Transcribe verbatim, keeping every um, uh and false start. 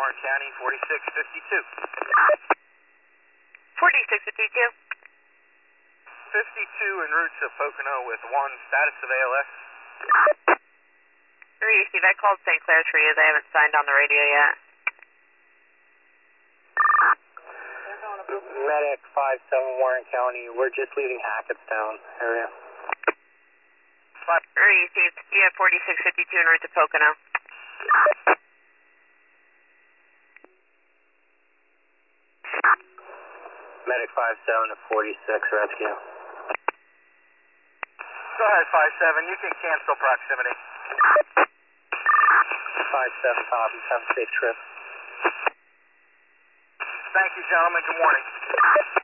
Warren County, forty-six fifty-two. forty-six fifty-two. fifty-two en route to Pocono with one, status of A L S. Receive, I called Saint Clair's for you. They haven't signed on the radio yet. Medic five seven Warren County, we're just leaving Hackettstown area. Receive, you have forty-six fifty-two en route to Pocono. Medic five seven to forty-six, rescue. Go ahead, five seven, you can cancel proximity. five seven, copy, have a safe trip. Thank you, gentlemen, good morning.